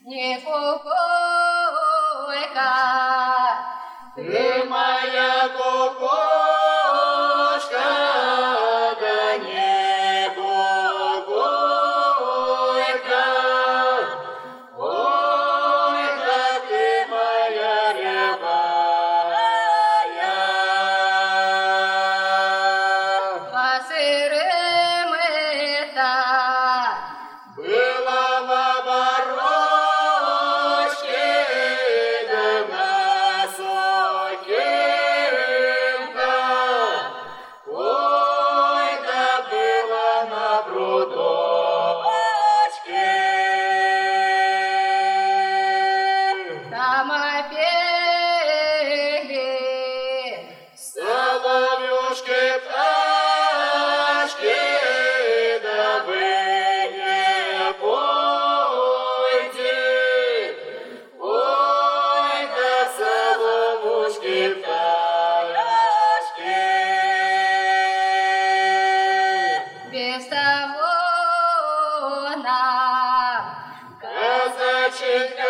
не кукушка, ты моя кукушка, да не кукушка. Ой, да ты моя рябая. посырым-то Была в оборочке, да на сухим-то. Ой, да была на прудочке. самопели, Соловьюшки, пташки, да вы не пойте. Ой, да соловушки, пташки. без того нам Казаченька